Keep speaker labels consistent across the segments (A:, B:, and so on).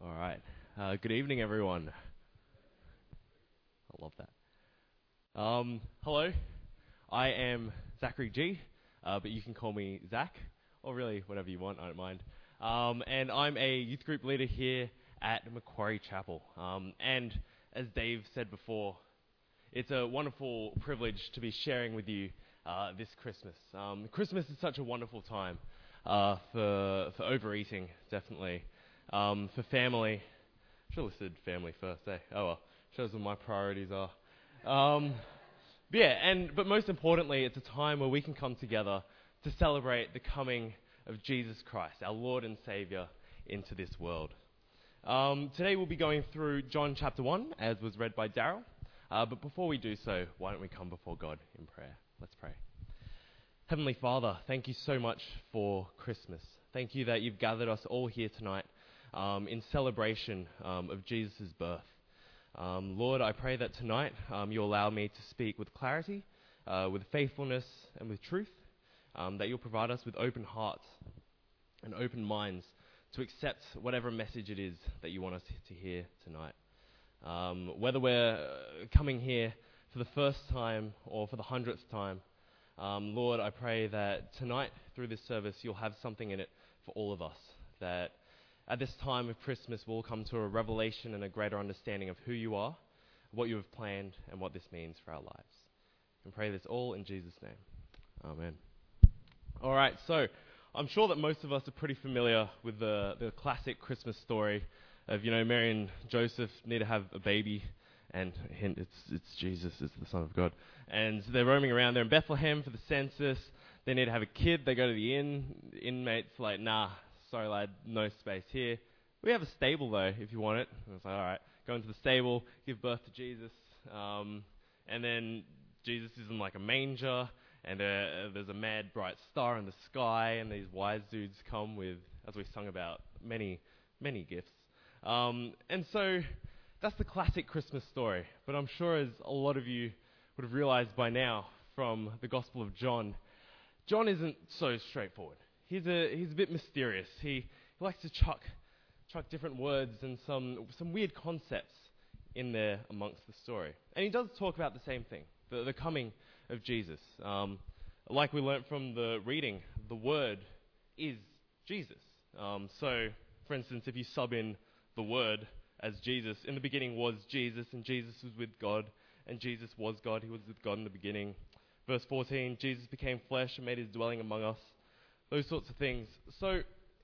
A: All right. Good evening, everyone. I love that. Hello. I am Zachary G, but you can call me Zach, or really whatever you want. I don't mind. And I'm a youth group leader here at Macquarie Chapel. And as Dave said before, it's a wonderful privilege to be sharing with you this Christmas. Christmas is such a wonderful time for overeating, definitely. For family. Should have listed family first, eh? Oh well, shows what my priorities are. But most importantly, it's a time where we can come together to celebrate the coming of Jesus Christ, our Lord and Saviour, into this world. Today we'll be going through John chapter 1, as was read by Daryl. But before we do so, why don't we come before God in prayer? Let's pray. Heavenly Father, thank you so much for Christmas. Thank you that you've gathered us all here tonight in celebration of Jesus' birth. Lord, I pray that tonight you'll allow me to speak with clarity, with faithfulness, and with truth, that you'll provide us with open hearts and open minds to accept whatever message it is that you want us to hear tonight. Whether we're coming here for the first time or for the 100th time, Lord, I pray that tonight, through this service, you'll have something in it for all of us, that at this time of Christmas, we'll come to a revelation and a greater understanding of who you are, what you have planned, and what this means for our lives. And pray this all in Jesus' name. Amen. All right, so I'm sure that most of us are pretty familiar with the classic Christmas story of, Mary and Joseph need to have a baby, and hint, it's Jesus, it's the Son of God. And they're roaming around there in Bethlehem for the census. They need to have a kid. They go to the inn. The inmate's like, nah, sorry lad, no space here. We have a stable though, if you want it. And it's like, all right, go into the stable, give birth to Jesus. And then Jesus is in like a manger, and there's a mad bright star in the sky, and these wise dudes come with, as we sung about, many, many gifts. And so that's the classic Christmas story. But I'm sure, as a lot of you would have realized by now from the Gospel of John, John isn't so straightforward. He's a bit mysterious. He likes to chuck different words and some weird concepts in there amongst the story. And he does talk about the same thing, the coming of Jesus. Like we learnt from the reading, the Word is Jesus. So, for instance, if you sub in the Word as Jesus, in the beginning was Jesus, and Jesus was with God, and Jesus was God. He was with God in the beginning. Verse 14, Jesus became flesh and made his dwelling among us. Those sorts of things. So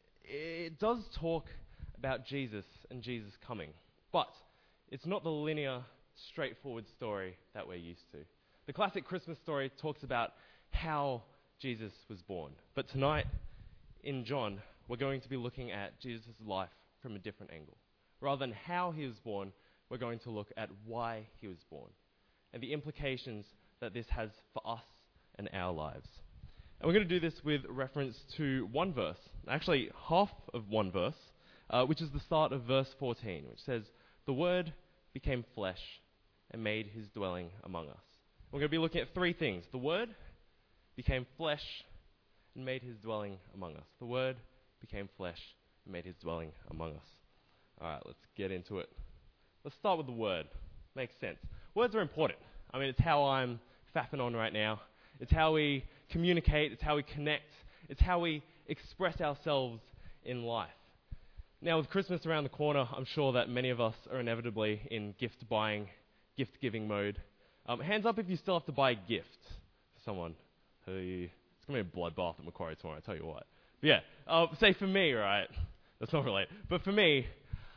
A: it does talk about Jesus and Jesus coming. But it's not the linear, straightforward story that we're used to. The classic Christmas story talks about how Jesus was born. But tonight, in John, we're going to be looking at Jesus' life from a different angle. Rather than how he was born, we're going to look at why he was born and the implications that this has for us and our lives. And we're going to do this with reference to one verse, actually half of one verse, which is the start of verse 14, which says, "The Word became flesh and made his dwelling among us." We're going to be looking at three things. The Word became flesh and made his dwelling among us. The Word became flesh and made his dwelling among us. All right, let's get into it. Let's start with the Word. Makes sense. Words are important. I mean, it's how I'm faffing on right now. It's how we communicate. It's how we connect. It's how we express ourselves in life. Now, with Christmas around the corner, I'm sure that many of us are inevitably in gift-buying, gift-giving mode. Hands up if you still have to buy a gift for someone. It's going to be a bloodbath at Macquarie tomorrow, I tell you what. But yeah, say for me, right? That's not related. But for me,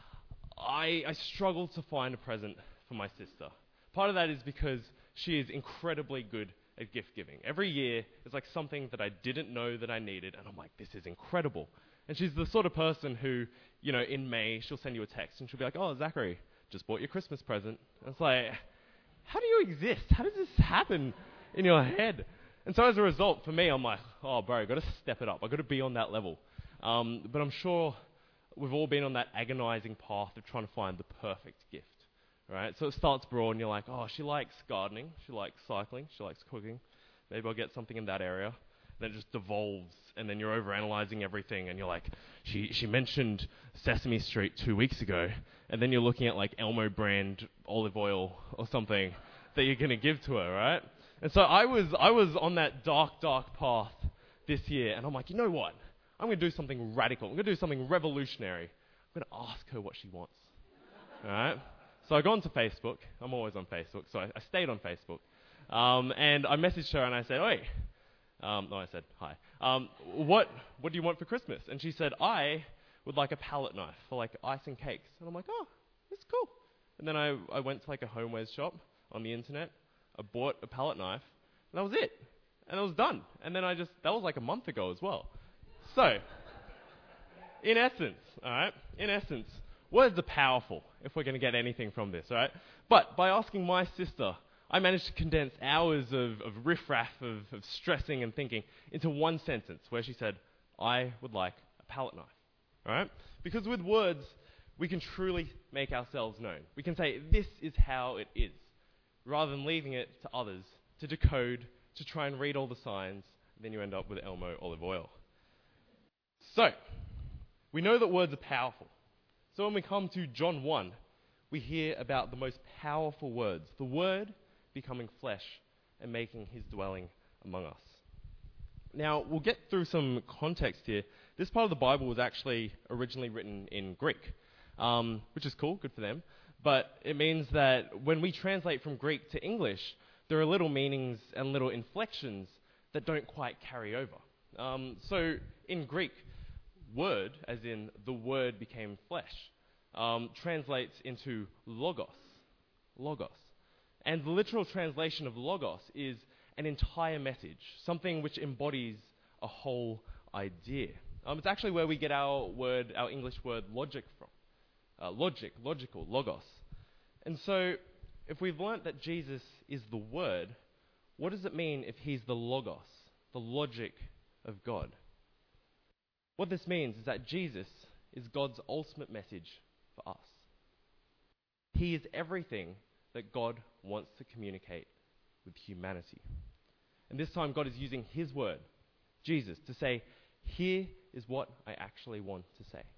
A: I struggle to find a present for my sister. Part of that is because she is incredibly good at gift giving. Every year, it's like something that I didn't know that I needed, and I'm like, this is incredible. And she's the sort of person who, in May, she'll send you a text, and she'll be like, "Oh, Zachary, just bought your Christmas present." And it's like, how do you exist? How does this happen in your head? And so as a result, for me, I'm like, oh, bro, I've got to step it up. I've got to be on that level. But I'm sure we've all been on that agonizing path of trying to find the perfect gift. Right? So it starts broad, and you're like, oh, she likes gardening, she likes cycling, she likes cooking. Maybe I'll get something in that area. then it just devolves, and then you're overanalyzing everything, and you're like, she mentioned Sesame Street 2 weeks ago, and then you're looking at like Elmo brand olive oil or something that you're going to give to her, right? And so I was on that dark path this year, and I'm like, you know what? I'm going to do something radical. I'm going to do something revolutionary. I'm going to ask her what she wants, all right? So I got onto Facebook. I'm always on Facebook, so I stayed on Facebook. And I messaged her and I said, "Oi," I said, "Hi. What do you want for Christmas?" And she said, "I would like a palette knife for like icing cakes." And I'm like, "Oh, that's cool." And then I went to like a homewares shop on the internet. I bought a palette knife, and that was it. And it was done. And then that was like a month ago as well. So, in essence, words are powerful if we're going to get anything from this, right? But by asking my sister, I managed to condense hours of riffraff, of stressing and thinking into one sentence where she said, "I would like a palette knife," right? Because with words, we can truly make ourselves known. We can say, "This is how it is," rather than leaving it to others to decode, to try and read all the signs, then you end up with Elmo olive oil. So, we know that words are powerful. So when we come to John 1, we hear about the most powerful words, the Word becoming flesh and making his dwelling among us. Now, we'll get through some context here. This part of the Bible was actually originally written in Greek, which is cool, good for them. But it means that when we translate from Greek to English, there are little meanings and little inflections that don't quite carry over. So in Greek, word, as in the Word became flesh, translates into logos. Logos. And the literal translation of logos is an entire message, something which embodies a whole idea. It's actually where we get our English word logic from. Logical, logos. And so, if we've learnt that Jesus is the Word, what does it mean if he's the logos, the logic of God? What this means is that Jesus is God's ultimate message for us. He is everything that God wants to communicate with humanity. And this time God is using his word, Jesus, to say, here is what I actually want to say.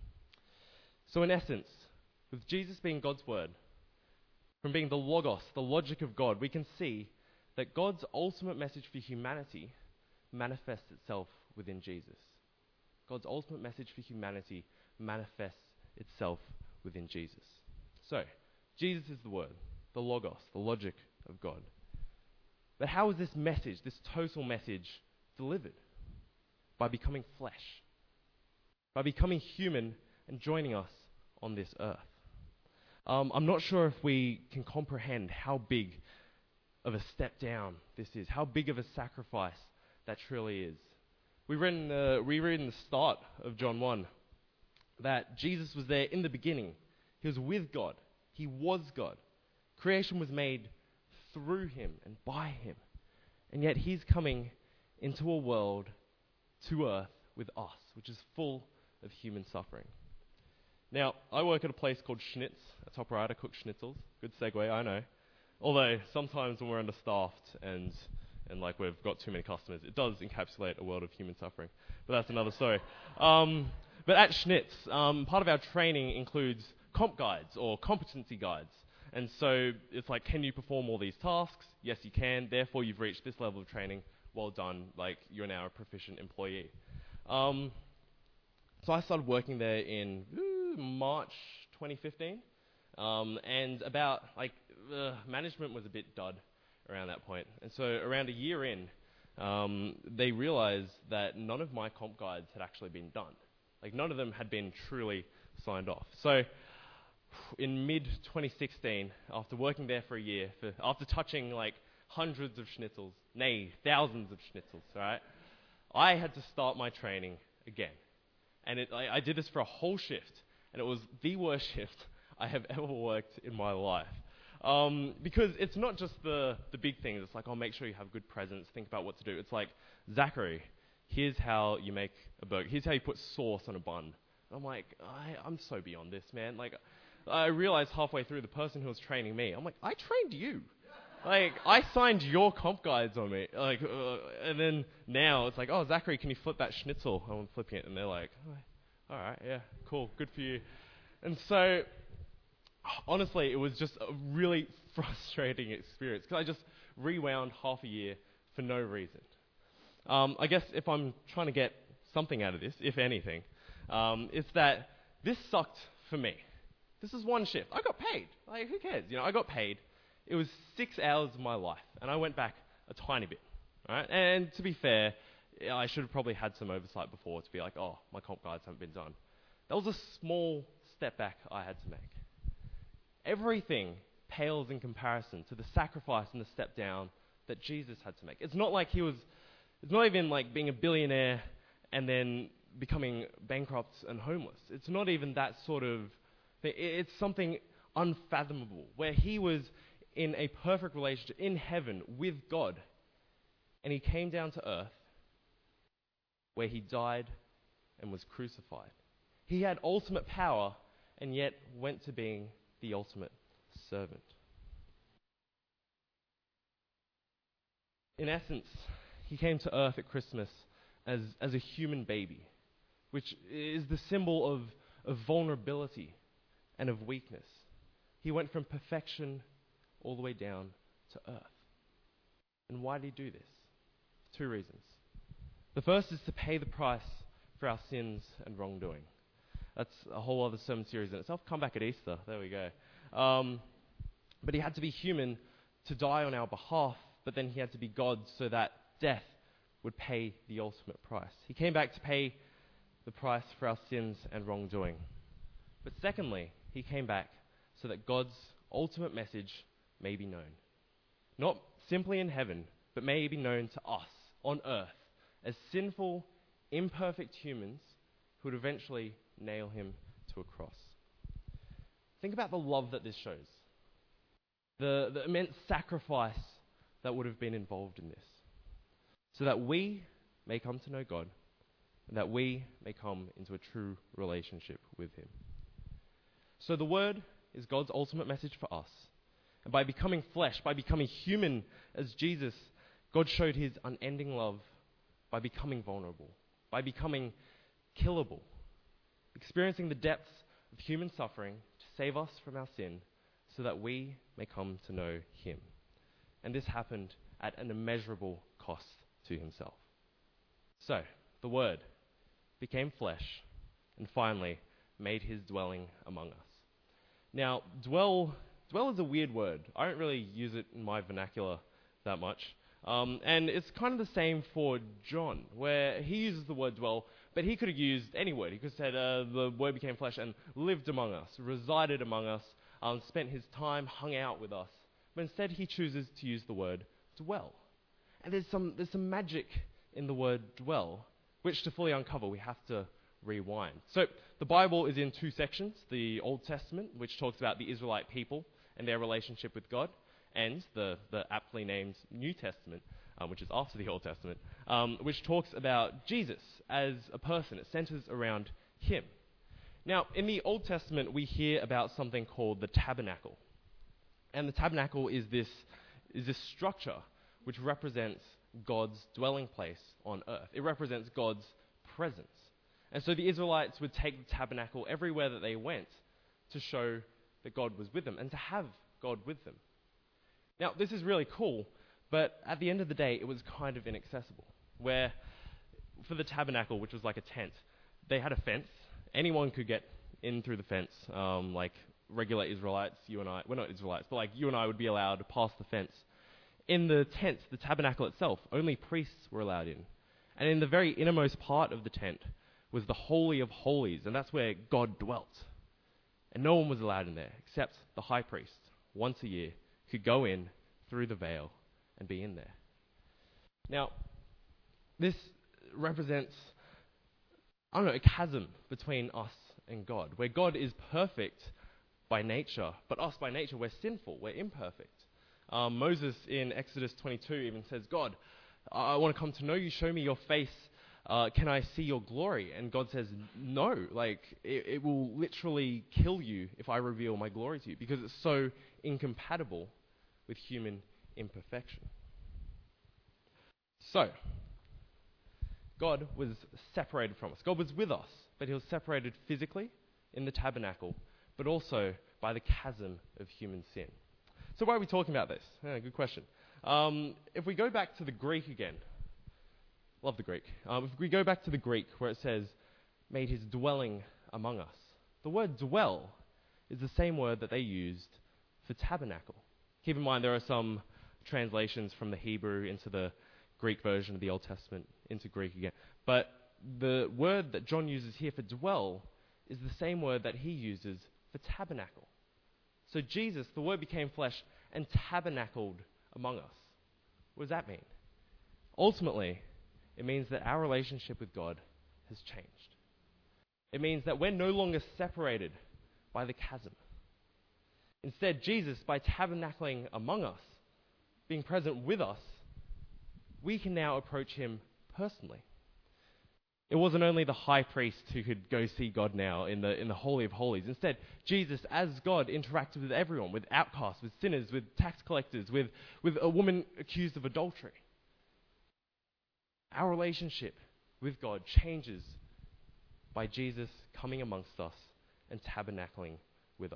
A: So in essence, with Jesus being God's word, from being the logos, the logic of God, we can see that God's ultimate message for humanity manifests itself within Jesus. God's ultimate message for humanity manifests itself within Jesus. So, Jesus is the Word, the Logos, the logic of God. But how is this message, this total message, delivered? By becoming flesh. By becoming human and joining us on this earth. I'm not sure if we can comprehend how big of a step down this is, how big of a sacrifice that truly is. We read in the start of John 1 that Jesus was there in the beginning. He was with God. He was God. Creation was made through him and by him. And yet he's coming into a world, to earth, with us, which is full of human suffering. Now, I work at a place called Schnitz. That's top right, I cook schnitzels. Good segue, I know. Although, sometimes when we're understaffed and like we've got too many customers, it does encapsulate a world of human suffering. But that's another story. But at Schnitz, part of our training includes comp guides or competency guides. And so it's like, can you perform all these tasks? Yes, you can. Therefore, you've reached this level of training. Well done. Like, you're now a proficient employee. So I started working there in March 2015. And about, management was a bit dud around that point. And so around a year in, they realized that none of my comp guides had actually been done. Like, none of them had been truly signed off. So in mid-2016, after working there for a year, after touching like hundreds of schnitzels, nay, thousands of schnitzels, right, I had to start my training again. And I did this for a whole shift, and it was the worst shift I have ever worked in my life. Because it's not just the big things. It's like, oh, make sure you have good presence, think about what to do. It's like, Zachary, here's how you make a burger. Here's how you put sauce on a bun. And I'm like, I'm so beyond this, man. Like, I realized halfway through, the person who was training me, I'm like, I trained you. Like, I signed your comp guides on me. Like, and then now it's like, oh, Zachary, can you flip that schnitzel? I'm flipping it. And they're like, oh, all right, yeah, cool, good for you. And so, honestly, it was just a really frustrating experience because I just rewound half a year for no reason. I guess if I'm trying to get something out of this, if anything, it's that this sucked for me. This is one shift. I got paid. Like, who cares? I got paid. It was 6 hours of my life, and I went back a tiny bit. Right? And to be fair, I should have probably had some oversight before to be like, oh, my comp guides haven't been done. That was a small step back I had to make. Everything pales in comparison to the sacrifice and the step down that Jesus had to make. It's not like it's not even like being a billionaire and then becoming bankrupt and homeless. It's not even that sort of thing. It's something unfathomable, where he was in a perfect relationship in heaven with God, and he came down to earth where he died and was crucified. He had ultimate power and yet went to being the ultimate servant. In essence, he came to earth at Christmas as a human baby, which is the symbol of vulnerability and of weakness. He went from perfection all the way down to earth. And why did he do this? 2 reasons. The first is to pay the price for our sins and wrongdoing. That's a whole other sermon series in itself. Come back at Easter. There we go. But he had to be human to die on our behalf, but then he had to be God so that death would pay the ultimate price. He came back to pay the price for our sins and wrongdoing. But secondly, he came back so that God's ultimate message may be known. Not simply in heaven, but may be known to us on earth as sinful, imperfect humans who would eventually nail him to a cross. Think about the love that this shows. The immense sacrifice that would have been involved in this. So that we may come to know God, and that we may come into a true relationship with him. So the Word is God's ultimate message for us. And by becoming flesh, by becoming human as Jesus, God showed his unending love by becoming vulnerable, by becoming killable, experiencing the depths of human suffering to save us from our sin so that we may come to know him. And this happened at an immeasurable cost to himself. So, the Word became flesh and finally made his dwelling among us. Now, dwell is a weird word. I don't really use it in my vernacular that much. And it's kind of the same for John, where he uses the word dwell, but he could have used any word. He could have said the Word became flesh and lived among us, resided among us, spent his time, hung out with us. But instead he chooses to use the word dwell. And there's some magic in the word dwell, which to fully uncover we have to rewind. So the Bible is in 2 sections, the Old Testament, which talks about the Israelite people and their relationship with God, and the aptly named New Testament, which is after the Old Testament, which talks about Jesus as a person. It centers around him. Now, in the Old Testament, we hear about something called the tabernacle. And the tabernacle is this structure which represents God's dwelling place on earth. It represents God's presence. And so the Israelites would take the tabernacle everywhere that they went to show that God was with them and to have God with them. Now, this is really cool, but at the end of the day, it was kind of inaccessible. Where, for the tabernacle, which was like a tent, they had a fence. Anyone could get in through the fence, like regular Israelites, you and I, we're not Israelites, but like you and I would be allowed to pass the fence. In the tent, the tabernacle itself, only priests were allowed in. And in the very innermost part of the tent was the Holy of Holies, and that's where God dwelt. And no one was allowed in there, except the high priest, once a year, could go in through the veil and be in there. Now, this represents, a chasm between us and God, where God is perfect by nature, but us by nature, we're sinful, we're imperfect. Moses in Exodus 22 even says, God, I want to come to know you, show me your face, can I see your glory? And God says, no, it will literally kill you if I reveal my glory to you, because it's so incompatible with human imperfection. So, God was separated from us. God was with us, but he was separated physically in the tabernacle, but also by the chasm of human sin. So why are we talking about this? Good question. If we go back to the Greek again, love the Greek. If we go back to the Greek where it says, made his dwelling among us, the word dwell is the same word that they used for tabernacle. Keep in mind there are some translations from the Hebrew into the Greek version of the Old Testament into Greek again. But the word that John uses here for dwell is the same word that he uses for tabernacle. So Jesus, the word became flesh and tabernacled among us. What does that mean? Ultimately, it means that our relationship with God has changed. It means that we're no longer separated by the chasm. Instead, Jesus, by tabernacling among us, being present with us, we can now approach him personally. It wasn't only the high priest who could go see God now in the Holy of Holies. Instead, Jesus, as God, interacted with everyone, with outcasts, with sinners, with tax collectors, with a woman accused of adultery. Our relationship with God changes by Jesus coming amongst us and tabernacling with us.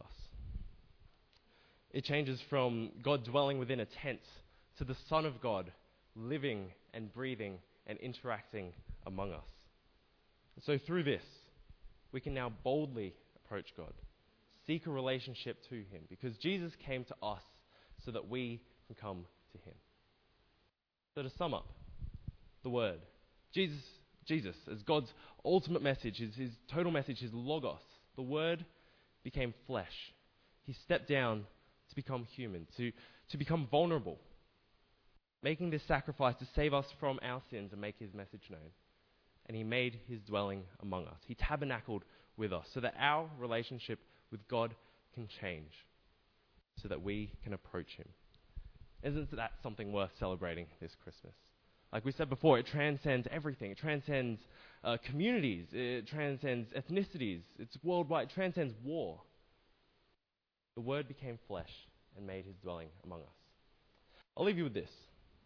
A: It changes from God dwelling within a tent to the Son of God living and breathing and interacting among us. And so through this, we can now boldly approach God, seek a relationship to him, because Jesus came to us so that we can come to him. So to sum up, the word, Jesus as God's ultimate message, his total message, his logos, the word became flesh. He stepped down to become human, to become vulnerable, making this sacrifice to save us from our sins and make his message known. And he made his dwelling among us. He tabernacled with us so that our relationship with God can change, so that we can approach him. Isn't that something worth celebrating this Christmas? Like we said before, it transcends everything. It transcends communities. It transcends ethnicities. It's worldwide. It transcends war. The Word became flesh and made his dwelling among us. I'll leave you with this.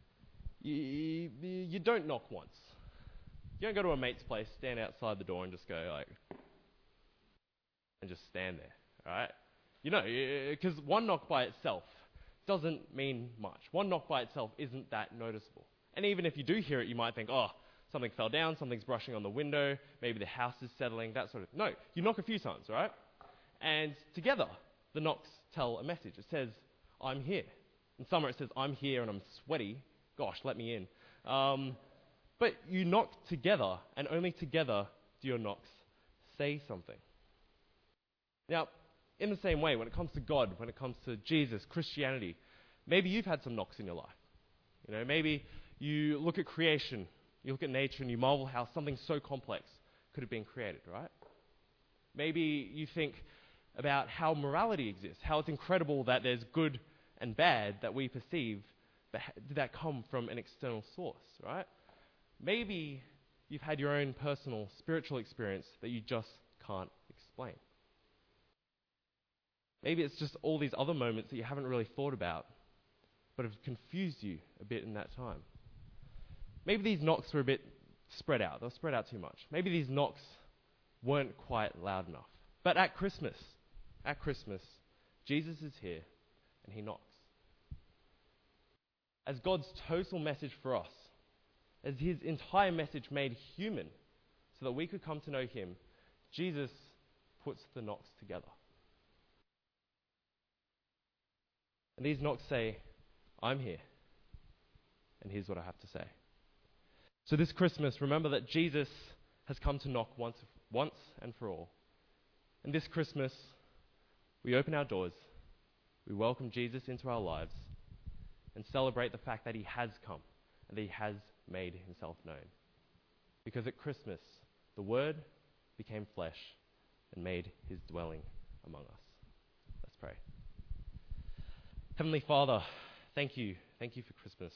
A: You don't knock once. You don't go to a mate's place, stand outside the door and just go like, and just stand there, all right? You know, because one knock by itself doesn't mean much. One knock by itself isn't that noticeable. And even if you do hear it, you might think, oh, something fell down, something's brushing on the window, maybe the house is settling, that sort of. No, you knock a few times, right? And together, the knocks tell a message. It says, I'm here. In summer, it says, I'm here and I'm sweaty. Gosh, let me in. But you knock together, and only together do your knocks say something. Now, in the same way, when it comes to God, when it comes to Jesus, Christianity, maybe you've had some knocks in your life. You know, maybe you look at creation, you look at nature, and you marvel how something so complex could have been created, right? Maybe you think about how morality exists, how it's incredible that there's good and bad that we perceive, but did that come from an external source, right? Maybe you've had your own personal spiritual experience that you just can't explain. Maybe it's just all these other moments that you haven't really thought about, but have confused you a bit in that time. Maybe these knocks were a bit spread out. They were spread out too much. Maybe these knocks weren't quite loud enough. But at Christmas, Jesus is here and he knocks. As God's total message for us, as his entire message made human so that we could come to know him, Jesus puts the knocks together. And these knocks say, I'm here, and here's what I have to say. So this Christmas, remember that Jesus has come to knock once and for all. And this Christmas, we open our doors, we welcome Jesus into our lives, and celebrate the fact that he has come, and that he has made himself known. Because at Christmas, the Word became flesh and made his dwelling among us. Let's pray. Heavenly Father, thank you. Thank you for Christmas.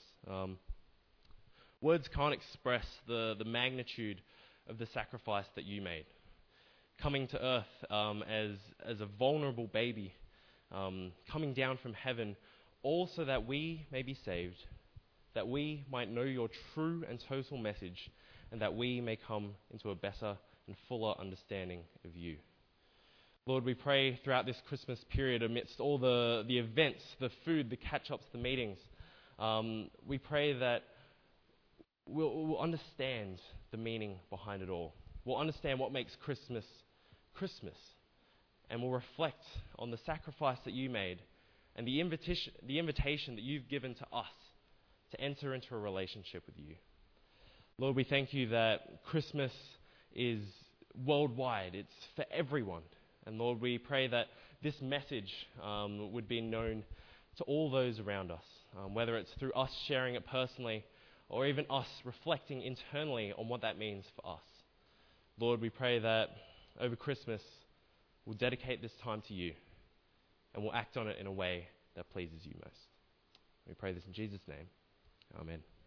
A: Words can't express the magnitude of the sacrifice that you made. Coming to earth as a vulnerable baby, coming down from heaven, all so that we may be saved, that we might know your true and total message, and that we may come into a better and fuller understanding of you. Lord, we pray throughout this Christmas period, amidst all the events, the food, the catch-ups, the meetings, we pray that we'll understand the meaning behind it all. We'll understand what makes Christmas Christmas, and we'll reflect on the sacrifice that you made and the invitation that you've given to us to enter into a relationship with you. Lord, we thank you that Christmas is worldwide. It's for everyone. And Lord, we pray that this message would be known to all those around us, whether it's through us sharing it personally or even us reflecting internally on what that means for us. Lord, we pray that over Christmas we'll dedicate this time to you and we'll act on it in a way that pleases you most. We pray this in Jesus' name. Amen.